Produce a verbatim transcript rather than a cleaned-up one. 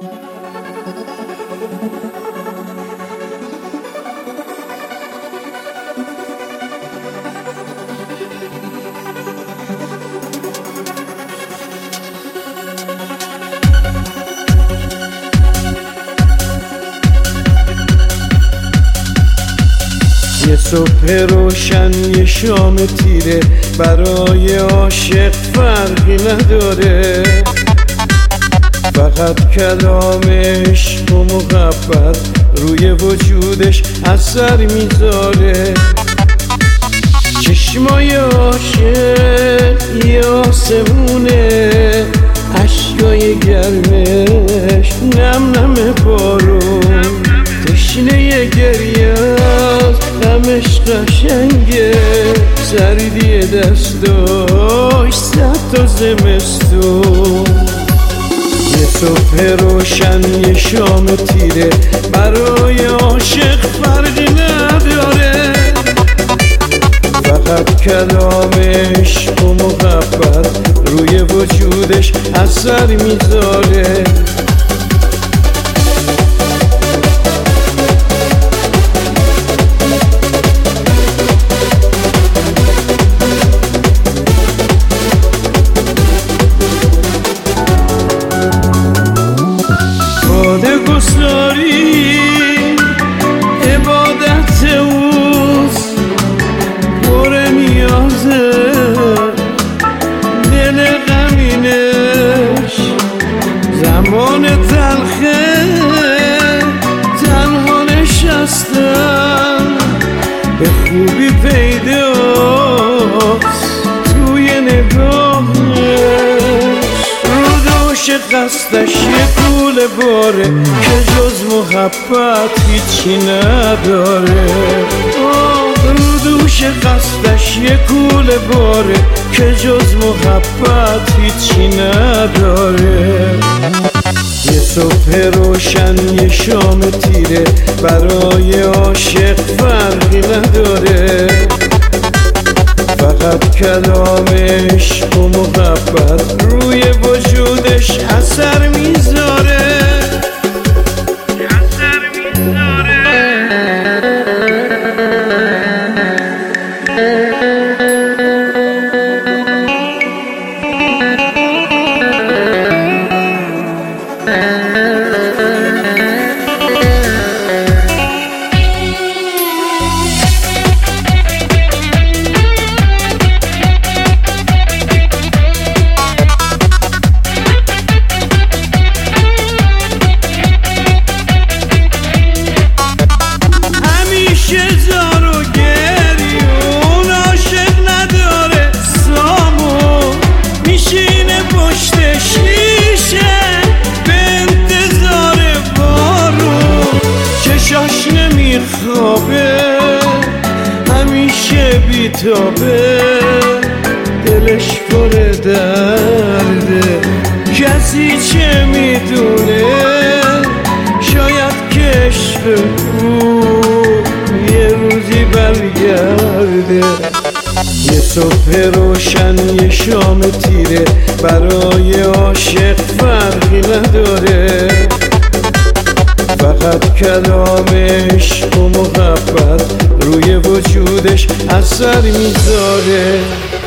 یه صبح روشن یه شام تیره برای عاشق فرقی نداره، فقط کلام عشق و محبت روی وجودش اثر میذاره. چشمای عاشق یه آسمونه، اشکای گرمش نم نم بارون، تشنه گریه غمش قشنگه، سردی دستاش صد تا زمستون. یه صبح روشن یه شام تیره برای عاشق فرقی نداره، فقط کلام عشق و محبت روی وجودش اثر میذاره. گساری عبادت اوست، پر نیازه دل غمینش، زمان تلخه تنها نشستم به خوبی پیداست توی نگاهش، رو دوش قصدش یه گوله باره که جز محبت هیچی نداره. رو دوش قصدش یه گوله باره که جز محبت هیچی نداره. یه صبح روشن یه شام تیره برای عاشق فرقی نداره، فقط کلام عشق و محبت روی وجودش اثر میذاره. همیشه بیتابه دلش پر درده، کسی چه میدونه شاید که عشق او یه روزی برگرده. یه صبح روشن یه شام تیره برای عاشق فرقی نداره، فقط کلام عشق و محبت روی وجودش اثر میذاره.